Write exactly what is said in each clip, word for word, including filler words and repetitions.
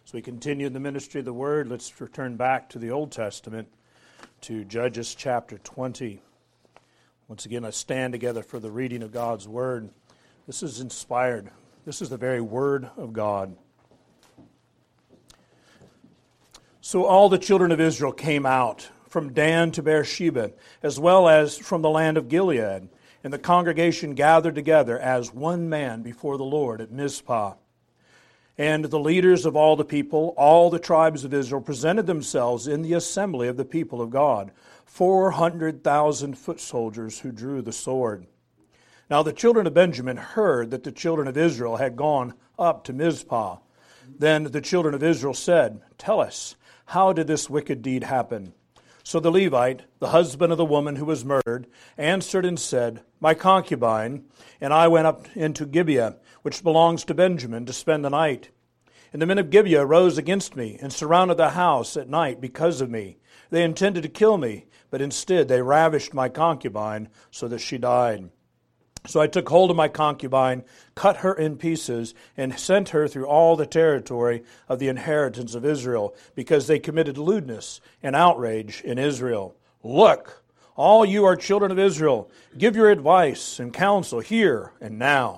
As we continue the ministry of the Word, let's return back to the Old Testament, to Judges chapter twenty. Once again, let's stand together for the reading of God's Word. This is inspired. This is the very Word of God. So all the children of Israel came out from Dan to Beersheba, as well as from the land of Gilead, and the congregation gathered together as one man before the Lord at Mizpah. And the leaders of all the people, all the tribes of Israel, presented themselves in the assembly of the people of God, four hundred thousand foot soldiers who drew the sword. Now the children of Benjamin heard that the children of Israel had gone up to Mizpah. Then the children of Israel said, "Tell us, how did this wicked deed happen?" So the Levite, the husband of the woman who was murdered, answered and said, "My concubine and I went up into Gibeah, which belongs to Benjamin, to spend the night. And the men of Gibeah rose against me and surrounded the house at night because of me. They intended to kill me, but instead they ravished my concubine so that she died. So I took hold of my concubine, cut her in pieces, and sent her through all the territory of the inheritance of Israel, because they committed lewdness and outrage in Israel. Look, all you are children of Israel, give your advice and counsel here and now."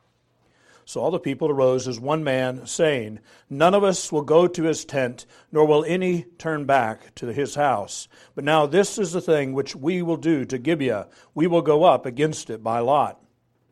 So all the people arose as one man, saying, "None of us will go to his tent, nor will any turn back to his house. But now this is the thing which we will do to Gibeah. We will go up against it by lot.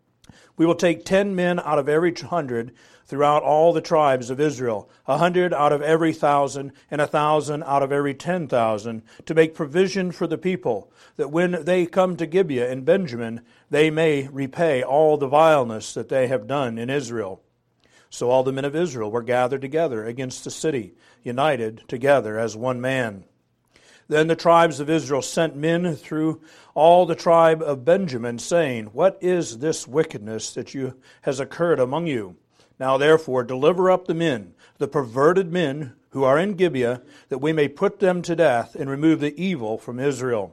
We will take ten men out of every hundred throughout all the tribes of Israel, a hundred out of every thousand, and a thousand out of every ten thousand, to make provision for the people, that when they come to Gibeah and Benjamin, they may repay all the vileness that they have done in Israel." So all the men of Israel were gathered together against the city, united together as one man. Then the tribes of Israel sent men through all the tribe of Benjamin, saying, "What is this wickedness that you has occurred among you? Now therefore deliver up the men, the perverted men who are in Gibeah, that we may put them to death and remove the evil from Israel."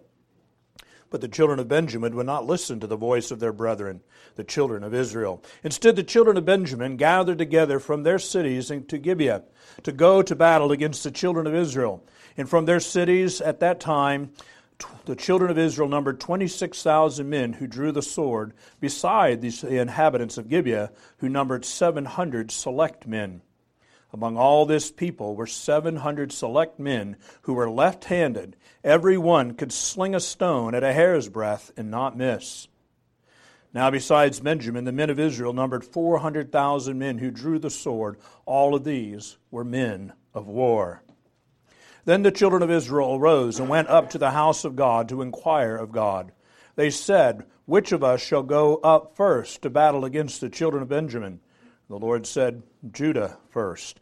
But the children of Benjamin would not listen to the voice of their brethren, the children of Israel. Instead, the children of Benjamin gathered together from their cities into Gibeah to go to battle against the children of Israel. And from their cities at that time, the children of Israel numbered twenty-six thousand men who drew the sword, beside the inhabitants of Gibeah, who numbered seven hundred select men. Among all this people were seven hundred select men who were left-handed. Every one could sling a stone at a hair's breadth and not miss. Now besides Benjamin, the men of Israel numbered four hundred thousand men who drew the sword. All of these were men of war. Then the children of Israel arose and went up to the house of God to inquire of God. They said, "Which of us shall go up first to battle against the children of Benjamin?" The Lord said, "Judah first."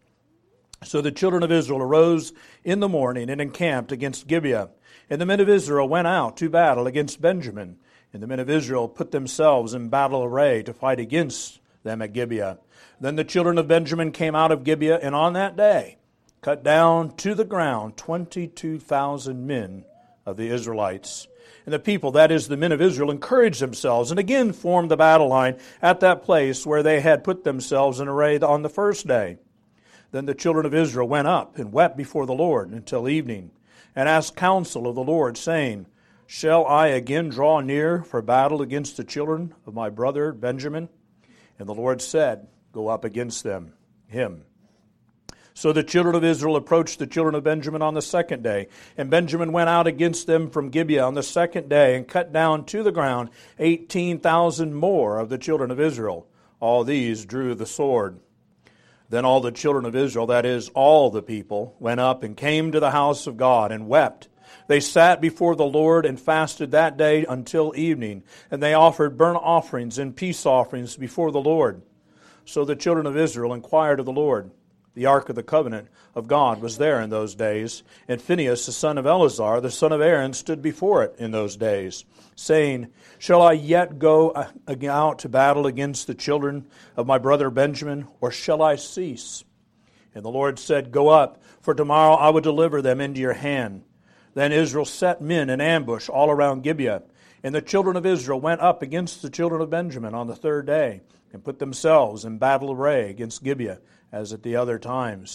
So the children of Israel arose in the morning and encamped against Gibeah. And the men of Israel went out to battle against Benjamin. And the men of Israel put themselves in battle array to fight against them at Gibeah. Then the children of Benjamin came out of Gibeah, and on that day cut down to the ground twenty-two thousand men of the Israelites. And the people, that is, the men of Israel, encouraged themselves and again formed the battle line at that place where they had put themselves in array on the first day. Then the children of Israel went up and wept before the Lord until evening, and asked counsel of the Lord, saying, "Shall I again draw near for battle against the children of my brother Benjamin?" And the Lord said, "Go up against them, him." So the children of Israel approached the children of Benjamin on the second day, and Benjamin went out against them from Gibeah on the second day, and cut down to the ground eighteen thousand more of the children of Israel. All these drew the sword. Then all the children of Israel, that is, all the people, went up and came to the house of God and wept. They sat before the Lord and fasted that day until evening, and they offered burnt offerings and peace offerings before the Lord. So the children of Israel inquired of the Lord. The ark of the covenant of God was there in those days, and Phinehas the son of Eleazar, the son of Aaron, stood before it in those days, saying, "Shall I yet go out to battle against the children of my brother Benjamin, or shall I cease?" And the Lord said, "Go up, for tomorrow I will deliver them into your hand." Then Israel set men in ambush all around Gibeah, and the children of Israel went up against the children of Benjamin on the third day, and put themselves in battle array against Gibeah, as at the other times.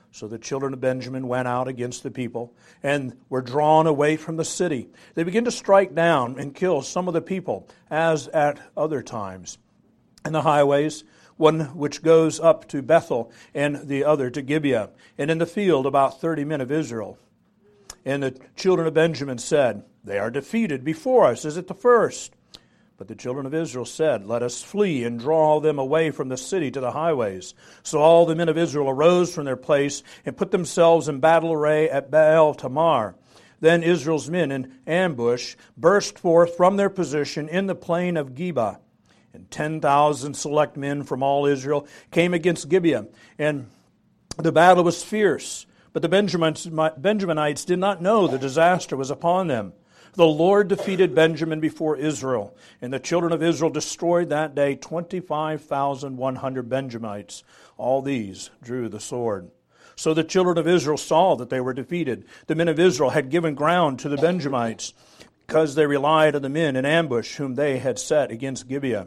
So the children of Benjamin went out against the people and were drawn away from the city. They began to strike down and kill some of the people, as at other times. In the highways, one which goes up to Bethel and the other to Gibeah, and in the field about thirty men of Israel. And the children of Benjamin said, They are defeated before us, as at the first. But the children of Israel said, Let us flee and draw them away from the city to the highways. So all the men of Israel arose from their place and put themselves in battle array at Baal Tamar. Then Israel's men in ambush burst forth from their position in the plain of Geba. And ten thousand select men from all Israel came against Gibeah. And the battle was fierce. But the Benjaminites did not know the disaster was upon them. The Lord defeated Benjamin before Israel, and the children of Israel destroyed that day twenty-five thousand one hundred Benjamites. All these drew the sword. So the children of Israel saw that they were defeated. The men of Israel had given ground to the Benjamites, because they relied on the men in ambush whom they had set against Gibeah.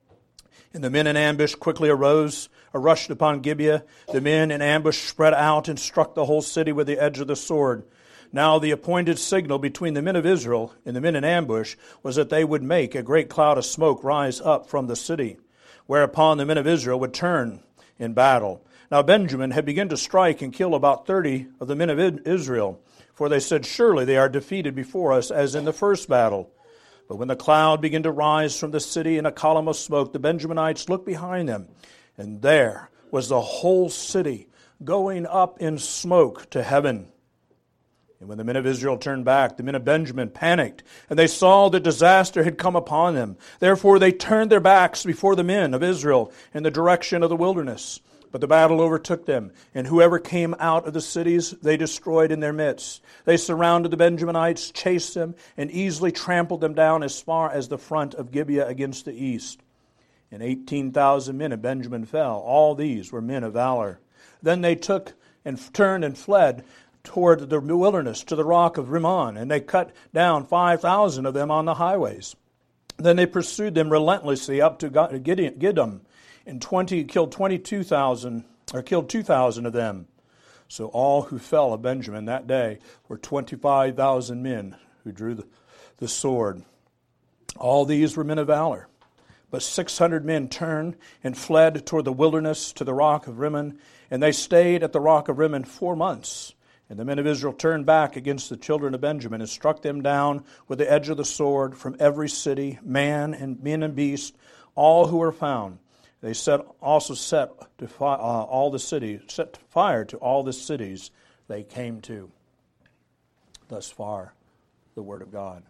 And the men in ambush quickly arose, or rushed upon Gibeah. The men in ambush spread out and struck the whole city with the edge of the sword. Now the appointed signal between the men of Israel and the men in ambush was that they would make a great cloud of smoke rise up from the city, whereupon the men of Israel would turn in battle. Now Benjamin had begun to strike and kill about thirty of the men of Israel, for they said, Surely they are defeated before us, as in the first battle. But when the cloud began to rise from the city in a column of smoke, the Benjaminites looked behind them, and there was the whole city going up in smoke to heaven. And when the men of Israel turned back, the men of Benjamin panicked, and they saw that disaster had come upon them. Therefore they turned their backs before the men of Israel in the direction of the wilderness. But the battle overtook them, and whoever came out of the cities they destroyed in their midst. They surrounded the Benjaminites, chased them, and easily trampled them down as far as the front of Gibeah against the east. And eighteen thousand men of Benjamin fell. All these were men of valor. Then they took and turned and fled toward the wilderness to the rock of Rimmon, and they cut down five thousand of them on the highways. Then they pursued them relentlessly up to Gidom, and twenty killed twenty-two thousand, or killed two thousand of them. So all who fell of Benjamin that day were twenty-five thousand men who drew the, the sword. All these were men of valor. But six hundred men turned and fled toward the wilderness to the rock of Rimmon, and they stayed at the rock of Rimmon four months. And the men of Israel turned back against the children of Benjamin and struck them down with the edge of the sword from every city, man and men and beast, all who were found. They set, also set to fi- uh, all the cities, set fire to all the cities they came to. Thus far, the word of God.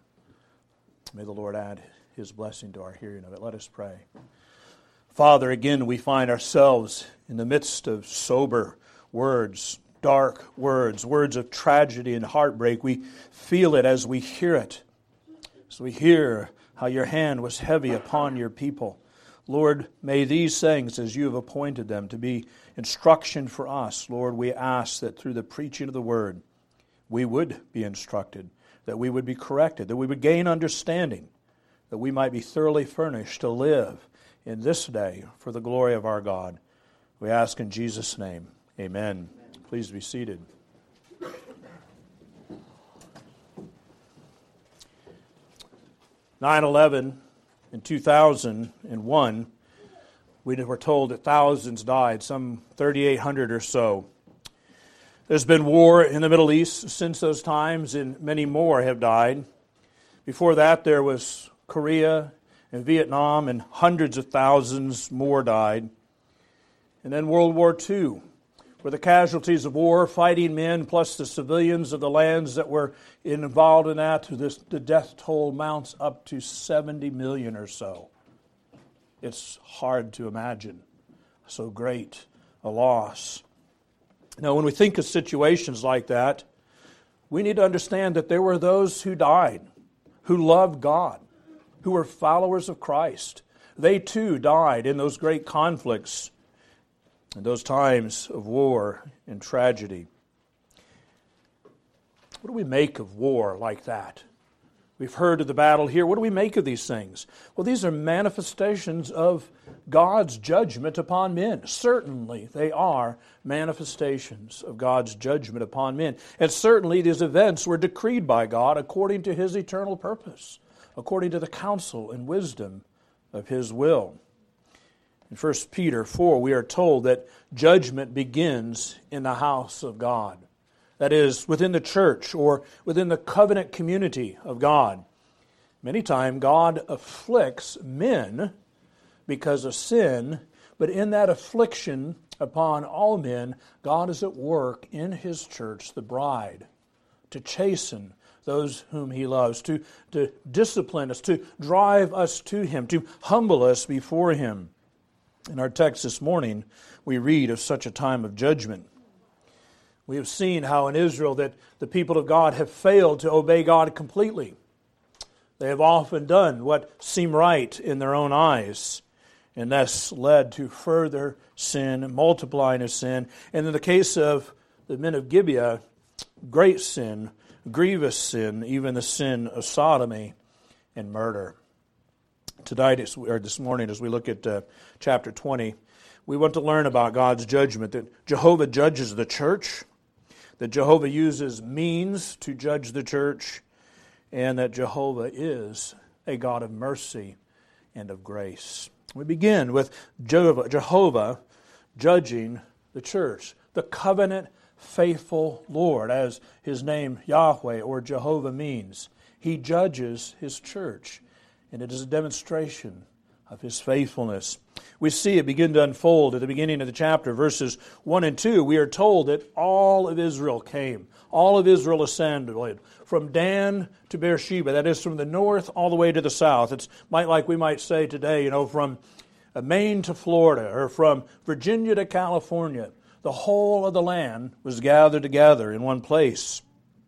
May the Lord add His blessing to our hearing of it. Let us pray. Father, again we find ourselves in the midst of sober words, dark words, words of tragedy and heartbreak. We feel it as we hear it. As we hear how your hand was heavy upon your people. Lord, may these things, as you have appointed them, to be instruction for us. Lord, we ask that through the preaching of the word, we would be instructed, that we would be corrected, that we would gain understanding, that we might be thoroughly furnished to live in this day for the glory of our God. We ask in Jesus' name, amen. Please be seated. nine eleven in two thousand one, we were told that thousands died, some thirty-eight hundred or so. There's been war in the Middle East since those times, and many more have died. Before that, there was Korea and Vietnam, and hundreds of thousands more died. And then World War Two, where the casualties of war, fighting men, plus the civilians of the lands that were involved in that, this, the death toll mounts up to seventy million or so. It's hard to imagine so great a loss. Now, when we think of situations like that, we need to understand that there were those who died, who loved God, who were followers of Christ. They too died in those great conflicts, in those times of war and tragedy. What do we make of war like that? We've heard of the battle here. What do we make of these things? Well, these are manifestations of God's judgment upon men. Certainly, they are manifestations of God's judgment upon men. And certainly, these events were decreed by God according to His eternal purpose, according to the counsel and wisdom of His will. In First Peter four, we are told that judgment begins in the house of God. That is, within the church or within the covenant community of God. Many times God afflicts men because of sin, but in that affliction upon all men, God is at work in His church, the bride, to chasten those whom He loves, to, to discipline us, to drive us to Him, to humble us before Him. In our text this morning, we read of such a time of judgment. We have seen how in Israel that the people of God have failed to obey God completely. They have often done what seemed right in their own eyes, and that's led to further sin, multiplying of sin. And in the case of the men of Gibeah, great sin, grievous sin, even the sin of sodomy and murder. Tonight, or this morning, as we look at uh, chapter twenty, we want to learn about God's judgment, that Jehovah judges the church, that Jehovah uses means to judge the church, and that Jehovah is a God of mercy and of grace. We begin with Jehovah, Jehovah judging the church, the covenant faithful Lord, as His name Yahweh or Jehovah means. He judges His church, and it is a demonstration of His faithfulness. We see it begin to unfold at the beginning of the chapter, verses one and two. We are told that all of Israel came. All of Israel assembled from Dan to Beersheba. That is from the north all the way to the south. It's might like we might say today, you know, from Maine to Florida or from Virginia to California. The whole of the land was gathered together in one place.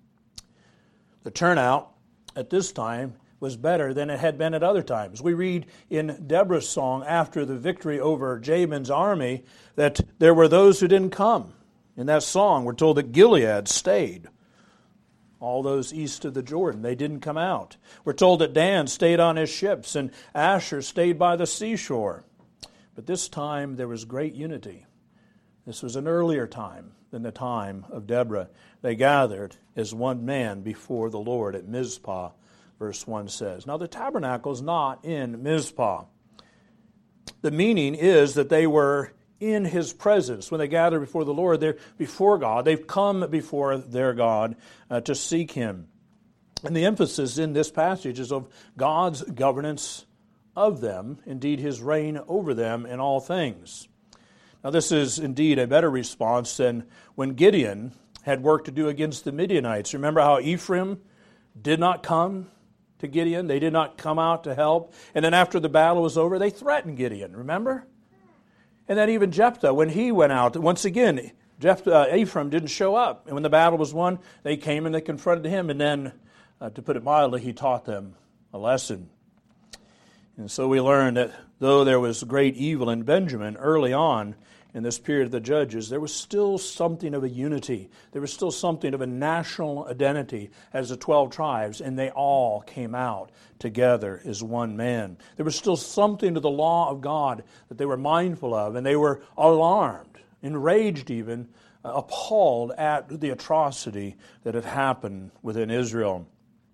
The turnout at this time was better than it had been at other times. We read in Deborah's song after the victory over Jabin's army that there were those who didn't come. In that song, we're told that Gilead stayed. All those east of the Jordan, they didn't come out. We're told that Dan stayed on his ships and Asher stayed by the seashore. But this time there was great unity. This was an earlier time than the time of Deborah. They gathered as one man before the Lord at Mizpah, verse one says. Now the tabernacle is not in Mizpah. The meaning is that they were in His presence. When they gather before the Lord, they're before God. They've come before their God uh, to seek Him. And the emphasis in this passage is of God's governance of them, indeed His reign over them in all things. Now this is indeed a better response than when Gideon had work to do against the Midianites. Remember how Ephraim did not come to Gideon? They did not come out to help. And then after the battle was over, they threatened Gideon, remember? And then even Jephthah, when he went out, once again, Jephthah, uh, Ephraim didn't show up. And when the battle was won, they came and they confronted him. And then, uh, to put it mildly, he taught them a lesson. And so we learn that though there was great evil in Benjamin early on in this period of the Judges, there was still something of a unity. There was still something of a national identity as the twelve tribes, and they all came out together as one man. There was still something to the law of God that they were mindful of, and they were alarmed, enraged even, uh, appalled at the atrocity that had happened within Israel.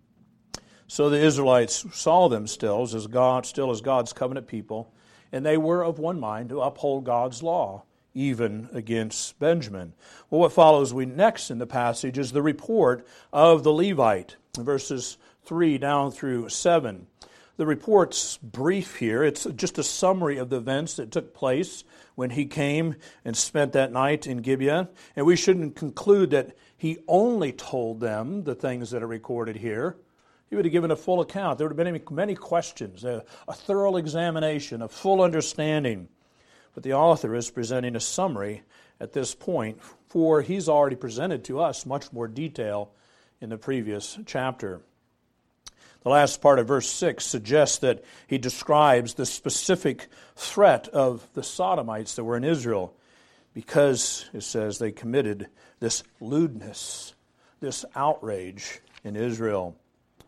So the Israelites saw them still as God, still as God's covenant people, and they were of one mind to uphold God's law, even against Benjamin. Well, what follows we next in the passage is the report of the Levite, verses three down through seven. The report's brief here. It's just a summary of the events that took place when he came and spent that night in Gibeah. And we shouldn't conclude that he only told them the things that are recorded here. He would have given a full account. There would have been many, many questions, a, a thorough examination, a full understanding. But the author is presenting a summary at this point, for he's already presented to us much more detail in the previous chapter. The last part of verse six suggests that he describes the specific threat of the Sodomites that were in Israel because, it says, they committed this lewdness, this outrage in Israel.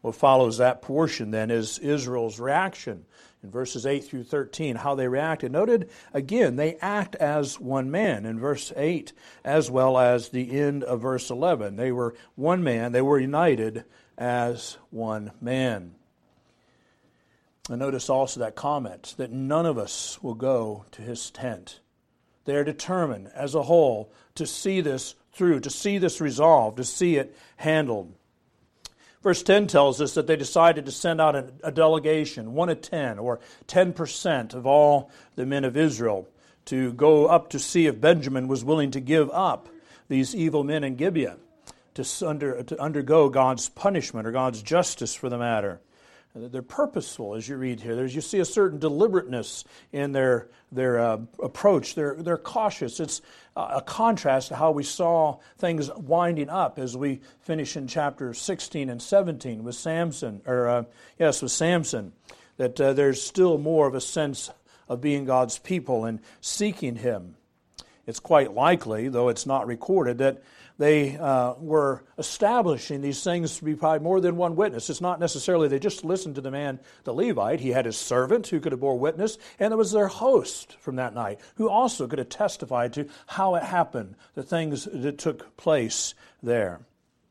What follows that portion then is Israel's reaction. In verses eight through thirteen, how they reacted. Noted, again, they act as one man in verse eight, as well as the end of verse eleven. They were one man, they were united as one man. And notice also that comment, that none of us will go to his tent. They are determined as a whole to see this through, to see this resolved, to see it handled. Verse ten tells us that they decided to send out a, a delegation, one of ten, or ten percent of all the men of Israel, to go up to see if Benjamin was willing to give up these evil men in Gibeah, to, under, to undergo God's punishment or God's justice for the matter. They're purposeful, as you read here. There's, you see a certain deliberateness in their their uh, approach. They're they're cautious. It's a contrast to how we saw things winding up as we finish in chapter sixteen and seventeen with Samson, or uh, yes, with Samson. That uh, there's still more of a sense of being God's people and seeking Him. It's quite likely, though it's not recorded, that they uh, were establishing these things to be by more than one witness. It's not necessarily they just listened to the man, the Levite. He had his servant who could have bore witness, and there was their host from that night who also could have testified to how it happened, the things that took place there.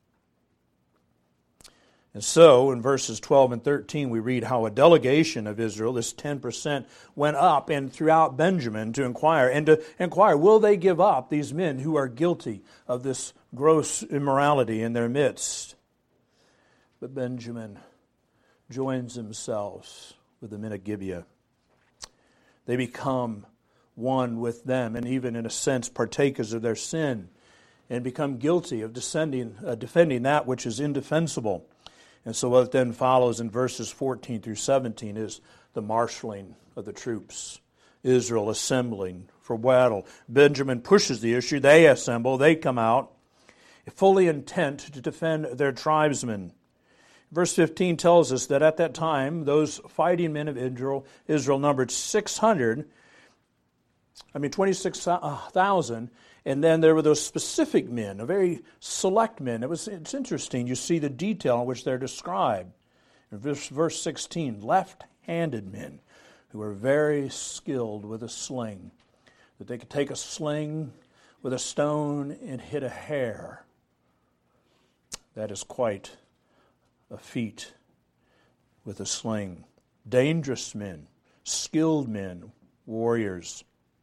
And so, in verses twelve and thirteen, we read how a delegation of Israel, this ten percent, went up and throughout Benjamin to inquire, and to inquire, will they give up these men who are guilty of this gross immorality in their midst? But Benjamin joins themselves with the men of Gibeah. They become one with them, and even in a sense partakers of their sin, and become guilty of descending, uh, defending that which is indefensible. And so what then follows in verses fourteen through seventeen is the marshaling of the troops. Israel assembling for battle. Benjamin pushes the issue. They assemble. They come out, fully intent to defend their tribesmen. Verse fifteen tells us that at that time, those fighting men of Israel, Israel numbered six hundred, I mean twenty-six thousand, and then there were those specific men, a very select men. It was, it's interesting. You see the detail in which they're described. In verse, verse sixteen, left-handed men who were very skilled with a sling, that they could take a sling with a stone and hit a hare. That is quite a feat with a sling. Dangerous men, skilled men, warriors.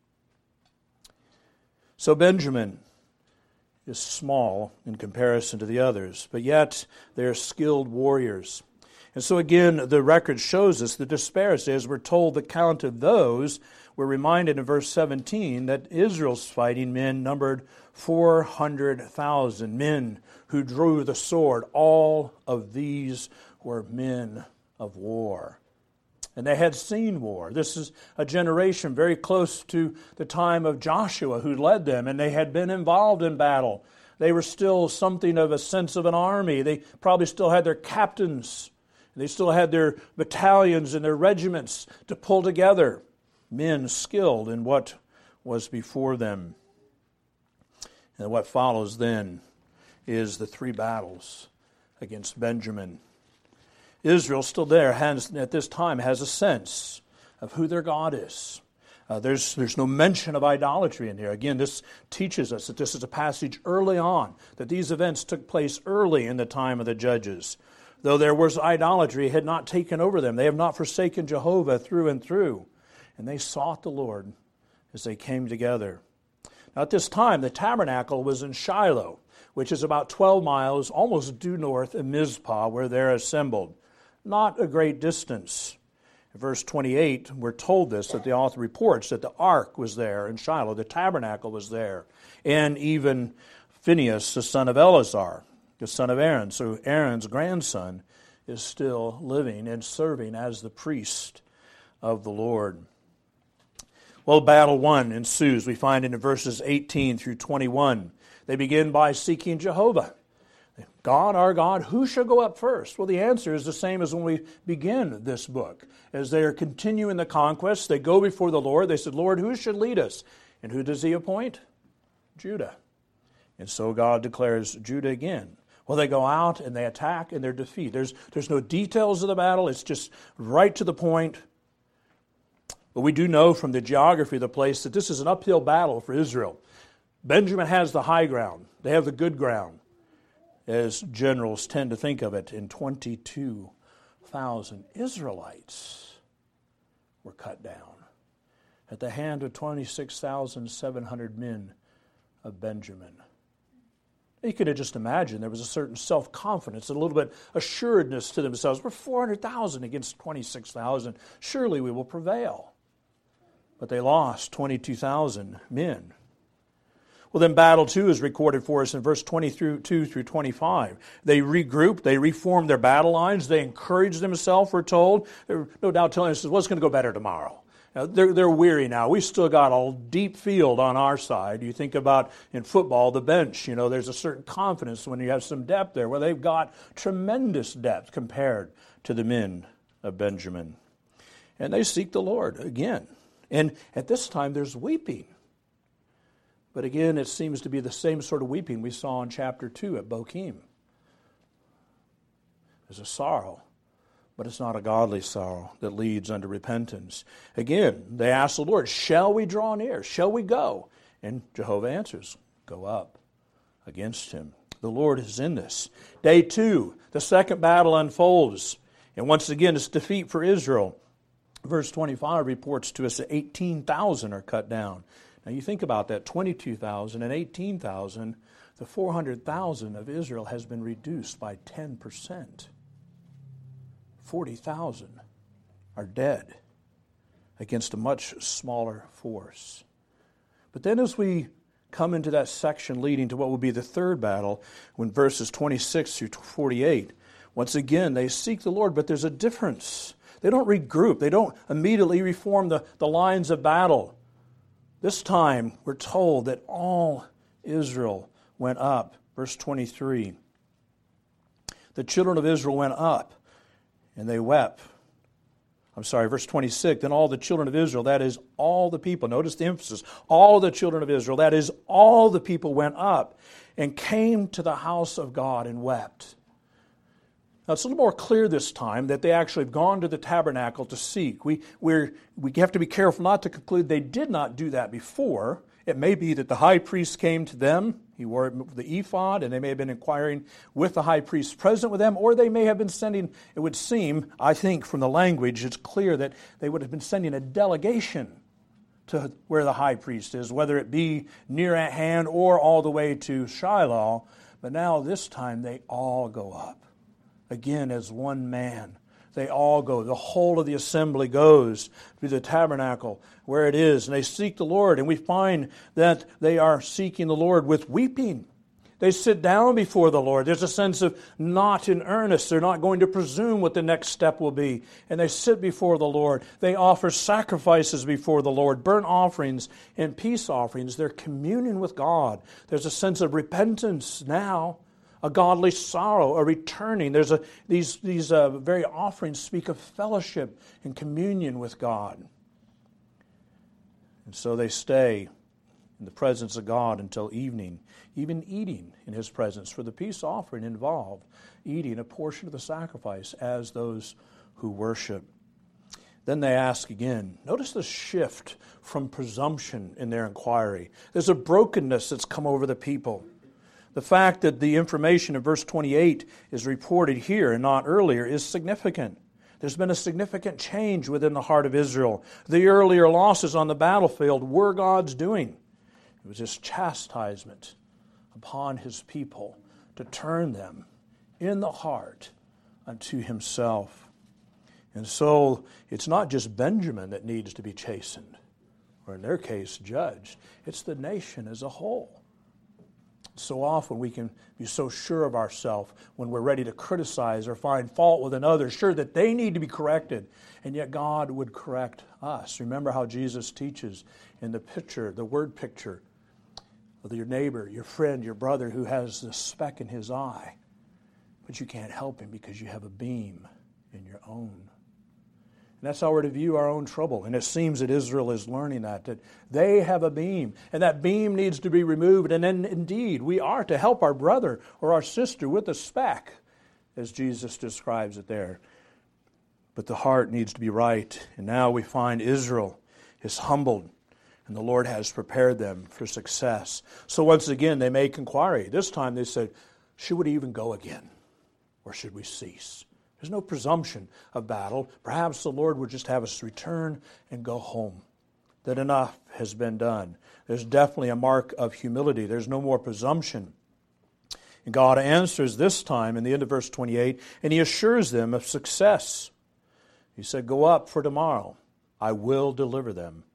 So Benjamin is small in comparison to the others, but yet they're skilled warriors. And so again, the record shows us the disparity. As we're told the count of those, we're reminded in verse seventeen that Israel's fighting men numbered four hundred thousand men who drew the sword. All of these were men of war. And they had seen war. This is a generation very close to the time of Joshua who led them, and they had been involved in battle. They were still something of a sense of an army. They probably still had their captains. They still had their battalions and their regiments to pull together. Men skilled in what was before them. And what follows then is the three battles against Benjamin. Israel still there has, at this time, has a sense of who their God is. Uh, there's, there's no mention of idolatry in here. Again, this teaches us that this is a passage early on, that these events took place early in the time of the judges. Though there was idolatry, it had not taken over them. They have not forsaken Jehovah through and through. And they sought the Lord as they came together. Now at this time, the tabernacle was in Shiloh, which is about twelve miles, almost due north of Mizpah, where they're assembled. Not a great distance. In verse twenty-eight, we're told this, that the author reports that the ark was there in Shiloh, the tabernacle was there, and even Phinehas, the son of Eleazar, the son of Aaron. So Aaron's grandson is still living and serving as the priest of the Lord. Well, battle one ensues. We find it in verses eighteen through twenty-one. They begin by seeking Jehovah. God, our God, who shall go up first? Well, the answer is the same as when we begin this book. As they are continuing the conquest, they go before the Lord. They said, Lord, who should lead us? And who does He appoint? Judah. And so God declares Judah again. Well, they go out and they attack and they're defeated. There's, there's no details of the battle. It's just right to the point. But we do know from the geography of the place that this is an uphill battle for Israel. Benjamin has the high ground. They have the good ground, as generals tend to think of it. And twenty-two thousand Israelites were cut down at the hand of twenty-six thousand seven hundred men of Benjamin. You could have just imagined there was a certain self-confidence, a little bit assuredness to themselves. We're four hundred thousand against twenty-six thousand. Surely we will prevail. But they lost twenty-two thousand men. Well, then battle two is recorded for us in verse twenty-two through twenty-five. They regrouped, they reformed their battle lines, they encouraged themselves, we're told. They're no doubt telling us, what's going to go better tomorrow? Now, they're, they're weary now. We still got a deep field on our side. You think about in football, the bench. You know, there's a certain confidence when you have some depth there. Well, they've got tremendous depth compared to the men of Benjamin. And they seek the Lord again. And at this time, there's weeping. But again, it seems to be the same sort of weeping we saw in chapter two at Bochim. There's a sorrow, but it's not a godly sorrow that leads unto repentance. Again, they ask the Lord, shall we draw near? Shall we go? And Jehovah answers, go up against him. The Lord is in this. Day two, the second battle unfolds. And once again, it's defeat for Israel. Verse twenty-five reports to us that eighteen thousand are cut down. Now you think about that, twenty-two thousand and eighteen thousand, the four hundred thousand of Israel has been reduced by ten percent. forty thousand are dead against a much smaller force. But then as we come into that section leading to what will be the third battle, when verses twenty-six through forty-eight, once again they seek the Lord, but there's a difference. They don't regroup. They don't immediately reform the, the lines of battle. This time, we're told that all Israel went up. Verse twenty-three. The children of Israel went up, and they wept. I'm sorry, verse twenty-six. Then all the children of Israel, that is all the people, notice the emphasis, all the children of Israel, that is all the people went up and came to the house of God and wept. Now, it's a little more clear this time that they actually have gone to the tabernacle to seek. We we're, we have to be careful not to conclude they did not do that before. It may be that the high priest came to them. He wore the ephod, and they may have been inquiring with the high priest present with them, or they may have been sending, it would seem, I think from the language, it's clear that they would have been sending a delegation to where the high priest is, whether it be near at hand or all the way to Shiloh. But now this time they all go up. Again, as one man, they all go. The whole of the assembly goes to the tabernacle where it is, and they seek the Lord. And we find that they are seeking the Lord with weeping. They sit down before the Lord. There's a sense of not in earnest. They're not going to presume what the next step will be. And they sit before the Lord. They offer sacrifices before the Lord, burnt offerings and peace offerings. They're communing with God. There's a sense of repentance now. A godly sorrow, a returning. There's a these these uh, very offerings speak of fellowship and communion with God. And so they stay in the presence of God until evening, even eating in His presence. For the peace offering involved eating a portion of the sacrifice as those who worship. Then they ask again. Notice the shift from presumption in their inquiry. There's a brokenness that's come over the people. The fact that the information in verse twenty-eight is reported here and not earlier is significant. There's been a significant change within the heart of Israel. The earlier losses on the battlefield were God's doing. It was His chastisement upon His people to turn them in the heart unto Himself. And so it's not just Benjamin that needs to be chastened, or in their case, judged. It's the nation as a whole. So often we can be so sure of ourselves when we're ready to criticize or find fault with another, sure that they need to be corrected, and yet God would correct us. Remember how Jesus teaches in the picture, the word picture, of your neighbor, your friend, your brother who has the speck in his eye, but you can't help him because you have a beam in your own. And that's how we're to view our own trouble. And it seems that Israel is learning that, that they have a beam, and that beam needs to be removed. And then indeed, we are to help our brother or our sister with a speck, as Jesus describes it there. But the heart needs to be right. And now we find Israel is humbled, and the Lord has prepared them for success. So once again, they make inquiry. This time they said, should we even go again, or should we cease? There's no presumption of battle. Perhaps the Lord would just have us return and go home, that enough has been done. There's definitely a mark of humility. There's no more presumption. And God answers this time in the end of verse twenty-eight, and He assures them of success. He said, go up, for tomorrow I will deliver them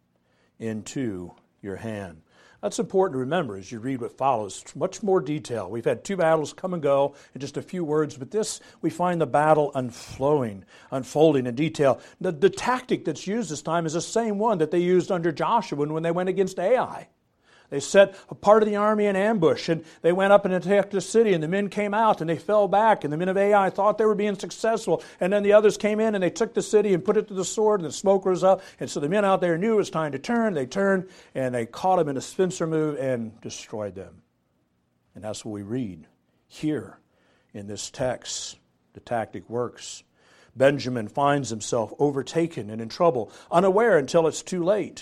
into your hand. That's important to remember as you read what follows. Much more detail. We've had two battles come and go in just a few words, but this, we find the battle unflowing, unfolding in detail. The, the tactic that's used this time is the same one that they used under Joshua when they went against Ai. They set a part of the army in ambush, and they went up and attacked the city, and the men came out, and they fell back, and the men of Ai thought they were being successful, and then the others came in, and they took the city and put it to the sword, and the smoke rose up, and so the men out there knew it was time to turn. They turned, and they caught them in a pincer move and destroyed them. And that's what we read here in this text. The tactic works. Benjamin finds himself overtaken and in trouble, unaware until it's too late.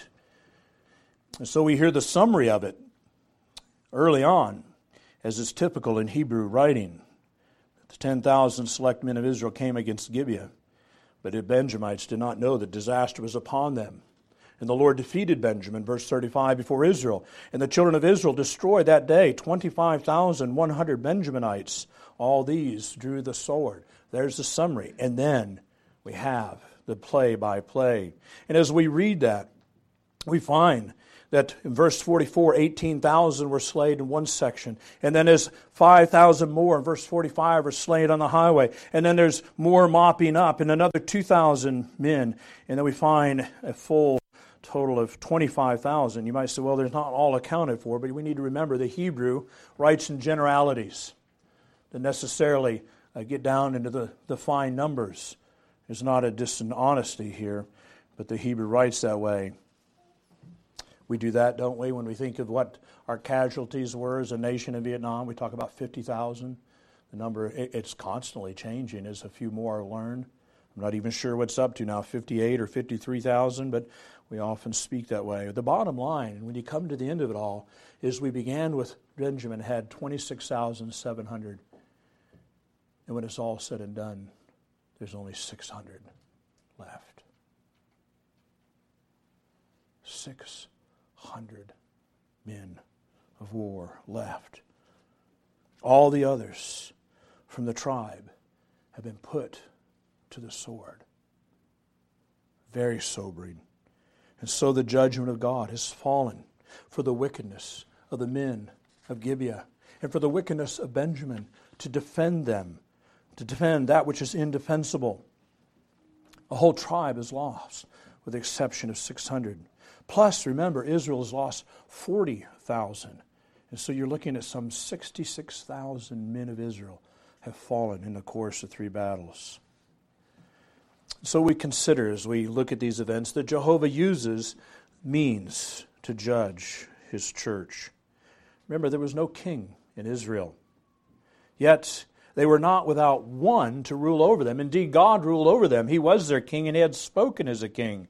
And so we hear the summary of it early on, as is typical in Hebrew writing. The ten thousand select men of Israel came against Gibeah, but the Benjamites did not know that disaster was upon them. And the Lord defeated Benjamin, verse thirty-five, before Israel. And the children of Israel destroyed that day twenty-five thousand one hundred Benjaminites. All these drew the sword. There's the summary. And then we have the play-by-play. And as we read that, we find that in verse forty-four, eighteen thousand were slain in one section. And then there's five thousand more in verse forty-five were slain on the highway. And then there's more mopping up and another two thousand men. And then we find a full total of twenty-five thousand. You might say, well, there's not all accounted for, but we need to remember the Hebrew writes in generalities. That necessarily uh, get down into the, the fine numbers. There's not a dishonesty here, but the Hebrew writes that way. We do that, don't we, when we think of what our casualties were as a nation in Vietnam. We talk about fifty thousand. The number, it's constantly changing as a few more are learned. I'm not even sure what's up to now, fifty-eight or fifty-three thousand, but we often speak that way. The bottom line, when you come to the end of it all, is we began with Benjamin had twenty-six thousand seven hundred. And when it's all said and done, there's only six hundred left. Six hundred men of war left. All the others from the tribe have been put to the sword. Very sobering. And so the judgment of God has fallen for the wickedness of the men of Gibeah and for the wickedness of Benjamin to defend them, to defend that which is indefensible. A whole tribe is lost with the exception of six hundred. Plus, remember, Israel has lost forty thousand. And so you're looking at some sixty-six thousand men of Israel have fallen in the course of three battles. So we consider, as we look at these events, that Jehovah uses means to judge His church. Remember, there was no king in Israel. Yet, they were not without one to rule over them. Indeed, God ruled over them. He was their king, and He had spoken as a king.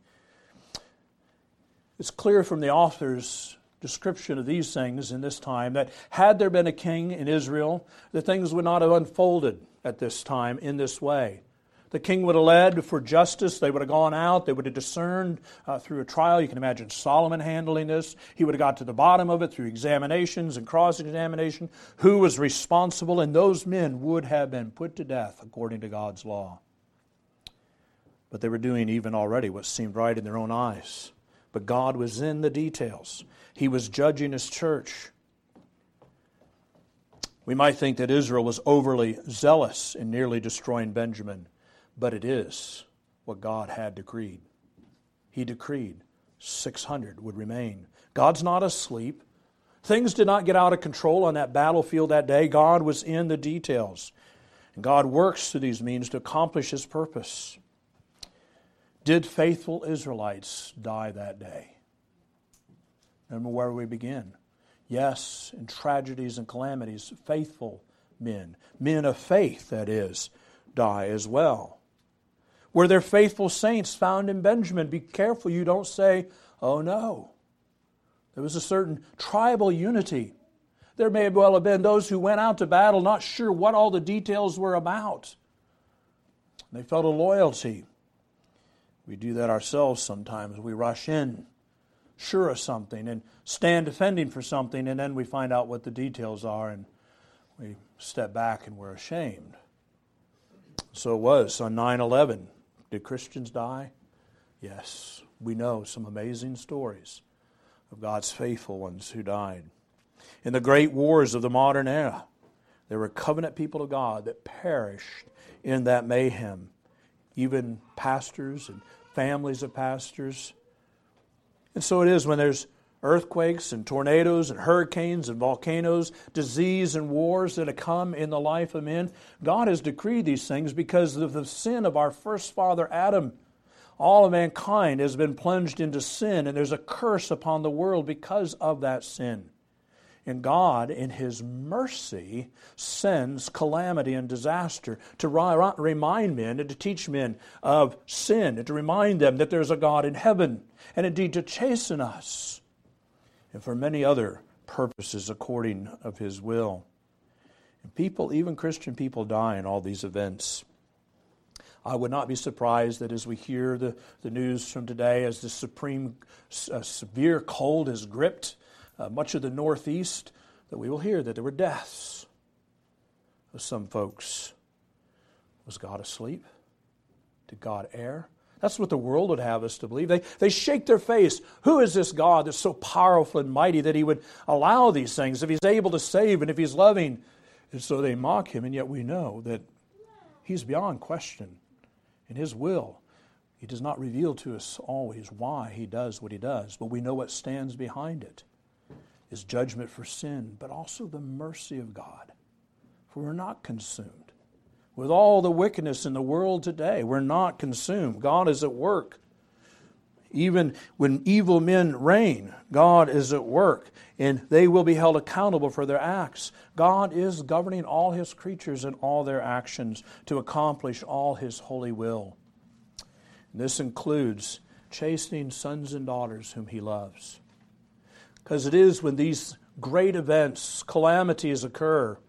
It's clear from the author's description of these things in this time that had there been a king in Israel, the things would not have unfolded at this time in this way. The king would have led for justice. They would have gone out. They would have discerned uh, through a trial. You can imagine Solomon handling this. He would have got to the bottom of it through examinations and cross-examination. Who was responsible? And those men would have been put to death according to God's law. But they were doing even already what seemed right in their own eyes. But God was in the details. He was judging His church. We might think that Israel was overly zealous in nearly destroying Benjamin, but it is what God had decreed. He decreed six hundred would remain. God's not asleep. Things did not get out of control on that battlefield that day. God was in the details. And God works through these means to accomplish His purpose. Did faithful Israelites die that day? Remember where we begin. Yes, in tragedies and calamities, faithful men, men of faith, that is, die as well. Were there faithful saints found in Benjamin? Be careful you don't say, oh no. There was a certain tribal unity. There may well have been those who went out to battle not sure what all the details were about. They felt a loyalty. We do that ourselves sometimes. We rush in, sure of something, and stand defending for something, and then we find out what the details are, and we step back and we're ashamed. So it was on nine eleven. Did Christians die? Yes. We know some amazing stories of God's faithful ones who died. In the great wars of the modern era, there were covenant people of God that perished in that mayhem. Even pastors and families of pastors. And so it is when there's earthquakes and tornadoes and hurricanes and volcanoes, disease and wars that have come in the life of men. God has decreed these things because of the sin of our first father Adam. All of mankind has been plunged into sin, and there's a curse upon the world because of that sin. And God, in His mercy, sends calamity and disaster to remind men and to teach men of sin and to remind them that there's a God in heaven and indeed to chasten us and for many other purposes according of His will. And people, even Christian people, die in all these events. I would not be surprised that as we hear the, the news from today, as the supreme uh, severe cold has gripped Uh, much of the Northeast, that we will hear that there were deaths of some folks. Was God asleep? Did God err? That's what the world would have us to believe. They, they shake their face. Who is this God that's so powerful and mighty that He would allow these things, if He's able to save and if He's loving? And so they mock Him, and yet we know that He's beyond question in His will. He does not reveal to us always why He does what He does, but we know what stands behind it. Is judgment for sin, but also the mercy of God. For we're not consumed. With all the wickedness in the world today, we're not consumed. God is at work. Even when evil men reign, God is at work, and they will be held accountable for their acts. God is governing all His creatures and all their actions to accomplish all His holy will. And this includes chastening sons and daughters whom He loves. Because it is when these great events, calamities occur,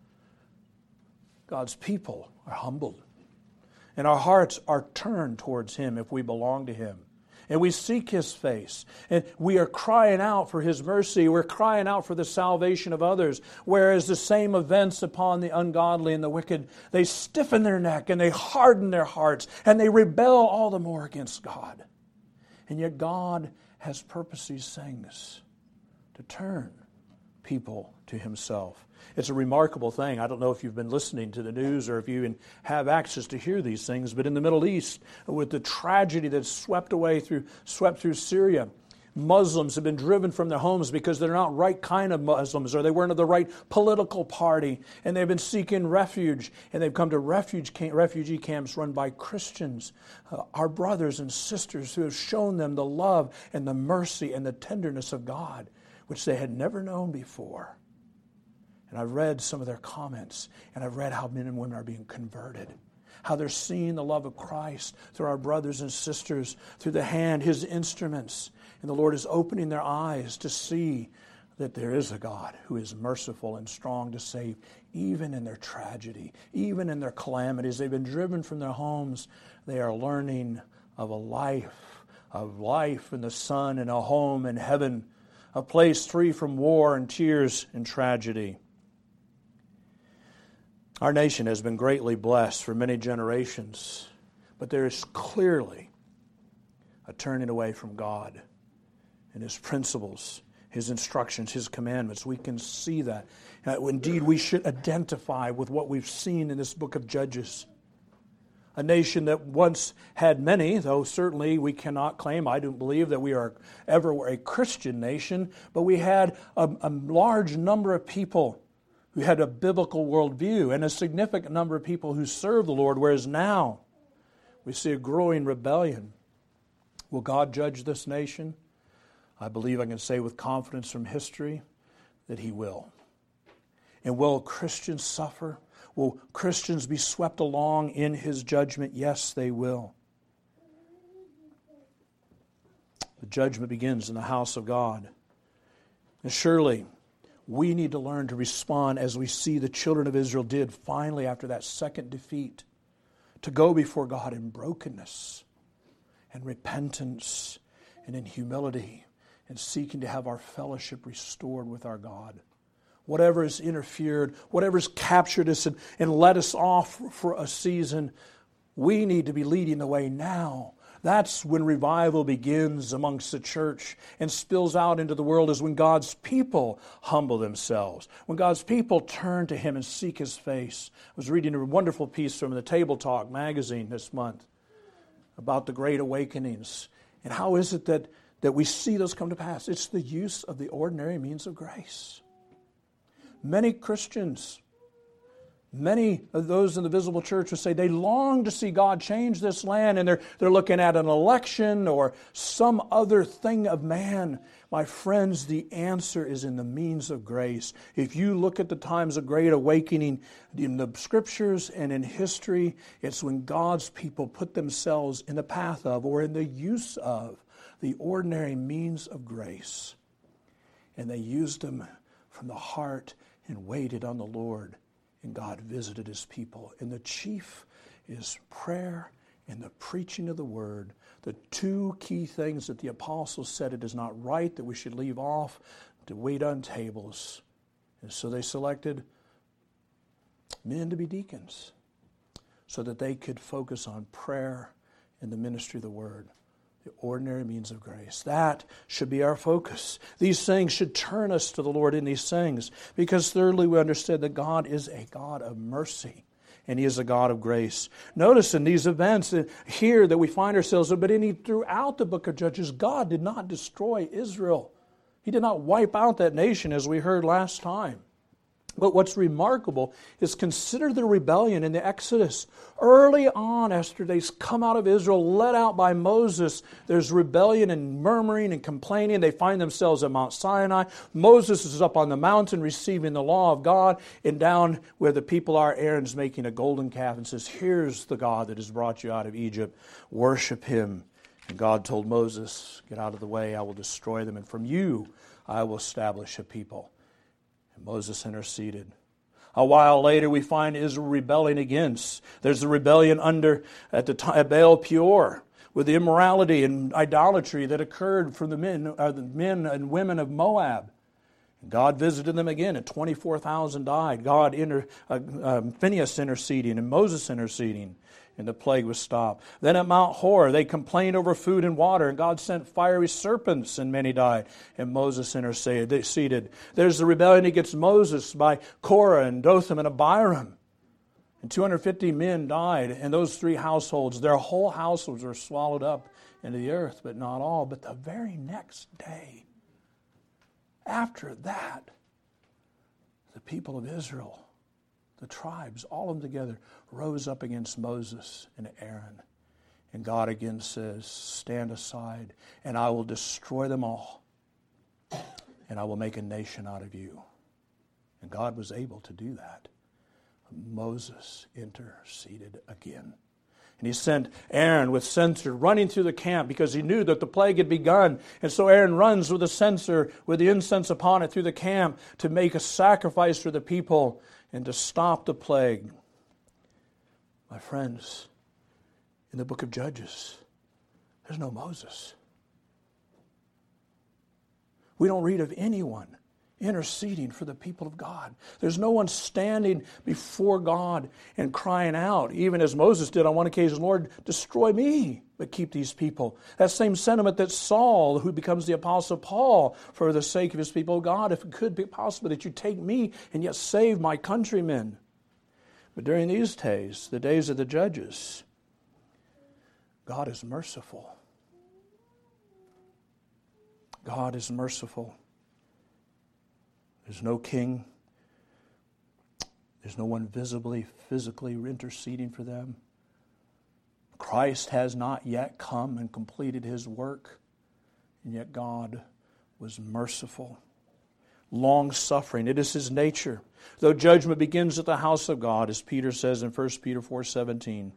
God's people are humbled. And our hearts are turned towards Him if we belong to Him. And we seek His face. And we are crying out for His mercy. We're crying out for the salvation of others. Whereas the same events upon the ungodly and the wicked, they stiffen their neck and they harden their hearts and they rebel all the more against God. And yet God has purposed these things to turn people to Himself. It's a remarkable thing. I don't know if you've been listening to the news or if you even have access to hear these things, but in the Middle East, with the tragedy that's swept away through, swept through Syria, Muslims have been driven from their homes because they're not right kind of Muslims, or they weren't of the right political party, and they've been seeking refuge, and they've come to refuge camp, refugee camps run by Christians, uh, our brothers and sisters who have shown them the love and the mercy and the tenderness of God, which they had never known before. And I've read some of their comments, and I've read how men and women are being converted, how they're seeing the love of Christ through our brothers and sisters, through the hand, His instruments. And the Lord is opening their eyes to see that there is a God who is merciful and strong to save, even in their tragedy, even in their calamities. They've been driven from their homes. They are learning of a life, of life in the Son and a home in heaven, a place free from war and tears and tragedy. Our nation has been greatly blessed for many generations, but there is clearly a turning away from God and His principles, His instructions, His commandments. We can see that. Uh, indeed, we should identify with what we've seen in this book of Judges. A nation that once had many, though certainly we cannot claim, I don't believe that we are ever a Christian nation, but we had a, a large number of people who had a biblical worldview and a significant number of people who served the Lord, whereas now we see a growing rebellion Will God judge this nation? I believe I can say with confidence from history that He will. And will Christians suffer? Will Christians be swept along in His judgment? Yes, they will. The judgment begins in the house of God. And surely, we need to learn to respond as we see the children of Israel did finally after that second defeat, to go before God in brokenness and repentance and in humility and seeking to have our fellowship restored with our God. Whatever has interfered, whatever has captured us and, and let us off for a season, we need to be leading the way now. That's when revival begins amongst the church and spills out into the world, is when God's people humble themselves, when God's people turn to Him and seek His face. I was reading a wonderful piece from the Table Talk magazine this month about the great awakenings. And how is it that, that we see those come to pass? It's the use of the ordinary means of grace. Many Christians, many of those in the visible church would say they long to see God change this land, and they're, they're looking at an election or some other thing of man. My friends, the answer is in the means of grace. If you look at the times of great awakening in the Scriptures and in history, it's when God's people put themselves in the path of or in the use of the ordinary means of grace. And they used them from the heart and waited on the Lord. And God visited His people. And the chief is prayer and the preaching of the Word. The two key things that the apostles said it is not right that we should leave off to wait on tables. And so they selected men to be deacons so that they could focus on prayer and the ministry of the Word. The ordinary means of grace. That should be our focus. These things should turn us to the Lord in these things. Because thirdly, we understand that God is a God of mercy. And He is a God of grace. Notice in these events here that we find ourselves, but in throughout the book of Judges, God did not destroy Israel. He did not wipe out that nation as we heard last time. But what's remarkable is consider the rebellion in the Exodus. Early on, after they come out of Israel, led out by Moses, there's rebellion and murmuring and complaining. They find themselves at Mount Sinai. Moses is up on the mountain receiving the law of God. And down where the people are, Aaron's making a golden calf and says, here's the God that has brought you out of Egypt. Worship Him. And God told Moses, get out of the way, I will destroy them. And from you, I will establish a people. Moses interceded. A while later, we find Israel rebelling against. There's the rebellion under at the time at Baal Peor, with the immorality and idolatry that occurred from the men, uh, the men and women of Moab. God visited them again, and twenty-four thousand died. God inter, uh, uh, Phinehas interceding and Moses interceding, and the plague was stopped. Then at Mount Hor, they complained over food and water, and God sent fiery serpents, and many died. And Moses interceded. There's the rebellion against Moses by Korah and Dathan and Abiram. And two hundred fifty men died, and those three households, their whole households were swallowed up into the earth, but not all. But the very next day, after that, the people of Israel, the tribes, all of them together, rose up against Moses and Aaron. And God again says, stand aside, and I will destroy them all, and I will make a nation out of you. And God was able to do that. Moses interceded again. And he sent Aaron with censer running through the camp because he knew that the plague had begun. And so Aaron runs with a censer with the incense upon it through the camp to make a sacrifice for the people and to stop the plague. My friends, in the book of Judges, there's no Moses. We don't read of anyone interceding for the people of God. There's no one standing before God and crying out, even as Moses did on one occasion, Lord, destroy me, but keep these people. That same sentiment that Saul, who becomes the Apostle Paul, for the sake of his people, oh God, if it could be possible that you take me and yet save my countrymen. But during these days, the days of the judges, God is merciful. God is merciful. There's no king. There's no one visibly, physically interceding for them. Christ has not yet come and completed his work, and yet God was merciful, long-suffering. It is his nature. Though judgment begins at the house of God, as Peter says in First Peter four seventeen,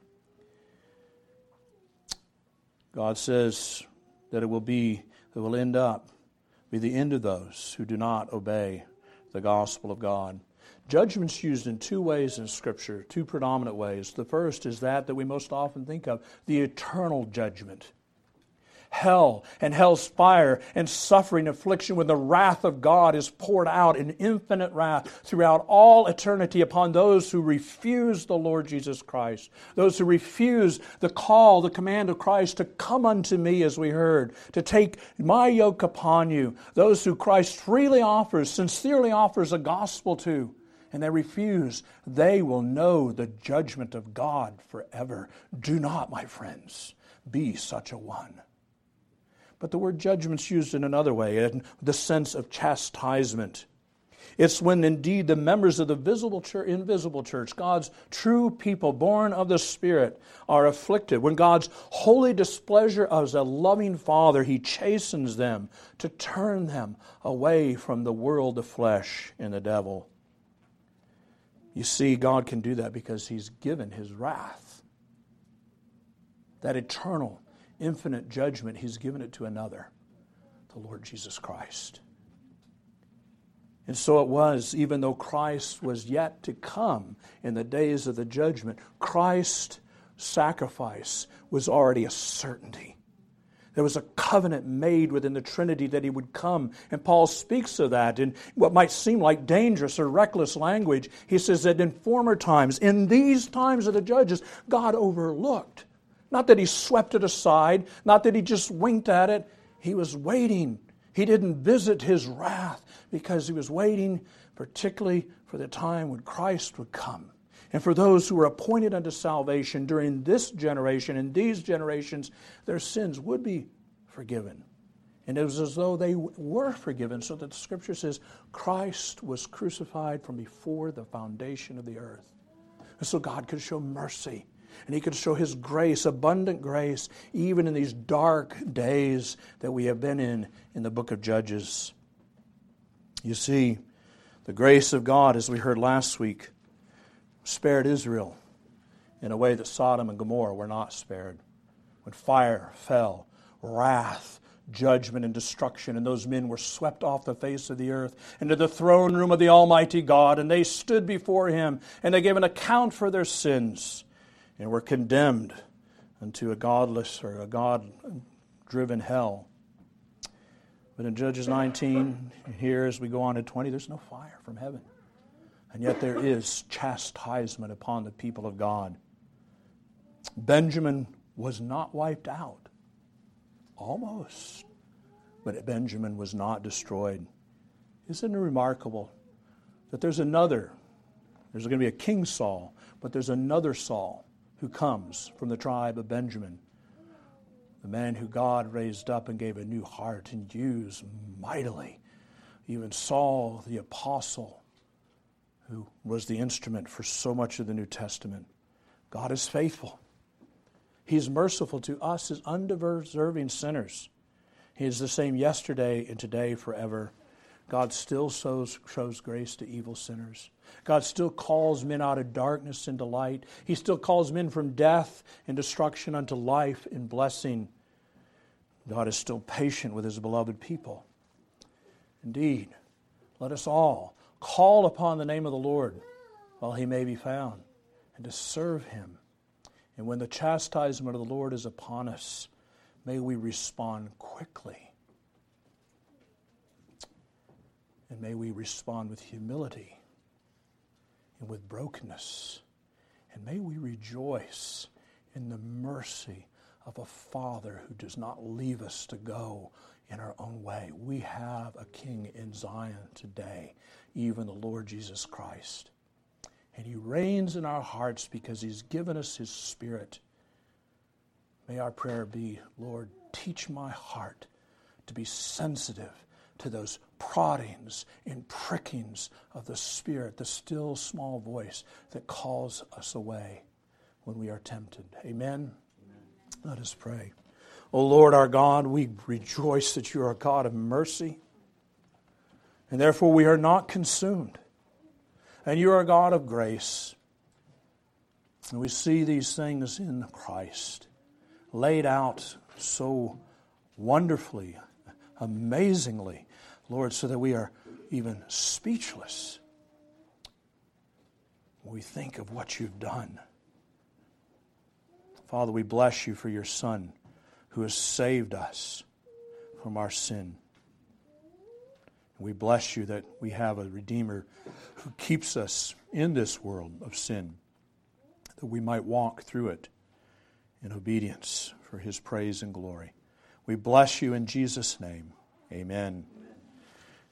God says that it will be, it will end up, be the end of those who do not obey the gospel of God. Judgment's used in two ways in Scripture, two predominant ways. The first is that that we most often think of, the eternal judgment. Hell and hell's fire and suffering, affliction, when the wrath of God is poured out in infinite wrath throughout all eternity upon those who refuse the Lord Jesus Christ, those who refuse the call, the command of Christ to come unto me, as we heard, to take my yoke upon you, those who Christ freely offers, sincerely offers a gospel to, and they refuse, they will know the judgment of God forever. Do not, my friends, be such a one. But the word judgment's used in another way, in the sense of chastisement. It's when indeed the members of the visible church, invisible church, God's true people born of the Spirit, are afflicted. When God's holy displeasure as a loving Father, He chastens them to turn them away from the world, the flesh, and the devil. You see, God can do that because He's given His wrath. That eternal, infinite judgment, He's given it to another, the Lord Jesus Christ. And so it was, even though Christ was yet to come in the days of the judgment, Christ's sacrifice was already a certainty. There was a covenant made within the Trinity that He would come. And Paul speaks of that in what might seem like dangerous or reckless language. He says that in former times, in these times of the judges, God overlooked. Not that He swept it aside, not that He just winked at it. He was waiting. He didn't visit His wrath because He was waiting particularly for the time when Christ would come. And for those who were appointed unto salvation during this generation and these generations, their sins would be forgiven. And it was as though they were forgiven, so that the Scripture says Christ was crucified from before the foundation of the earth. And so God could show mercy. And He could show His grace, abundant grace, even in these dark days that we have been in in the book of Judges. You see, the grace of God, as we heard last week, spared Israel in a way that Sodom and Gomorrah were not spared. When fire fell, wrath, judgment, and destruction, and those men were swept off the face of the earth into the throne room of the Almighty God, and they stood before Him, and they gave an account for their sins, and were condemned unto a godless or a God-driven hell. But in Judges nineteen, here as we go on to twenty, there's no fire from heaven. And yet there is chastisement upon the people of God. Benjamin was not wiped out. Almost. But Benjamin was not destroyed. Isn't it remarkable that there's another, there's going to be a King Saul, but there's another Saul who comes from the tribe of Benjamin. The man who God raised up and gave a new heart and used mightily. Even Saul the apostle, who was the instrument for so much of the New Testament. God is faithful. He's merciful to us as undeserving sinners. He is the same yesterday and today forever. God still shows, shows grace to evil sinners. God still calls men out of darkness into light. He still calls men from death and destruction unto life and blessing. God is still patient with His beloved people. Indeed, let us all call upon the name of the Lord while He may be found, and to serve Him. And when the chastisement of the Lord is upon us, may we respond quickly. And may we respond with humility and with brokenness. And may we rejoice in the mercy of a Father who does not leave us to go in our own way. We have a King in Zion today, even the Lord Jesus Christ. And He reigns in our hearts because He's given us His Spirit. May our prayer be, Lord, teach my heart to be sensitive to those proddings and prickings of the Spirit, the still small voice that calls us away when we are tempted. Amen. Amen. Let us pray. O Lord our God, we rejoice that you are a God of mercy, and therefore we are not consumed. And you are a God of grace. And we see these things in Christ, laid out so wonderfully, amazingly, Lord, so that we are even speechless. We think of what you've done. Father, we bless you for your Son who has saved us from our sin. We bless you that we have a Redeemer who keeps us in this world of sin, that we might walk through it in obedience for his praise and glory. We bless you in Jesus' name. Amen.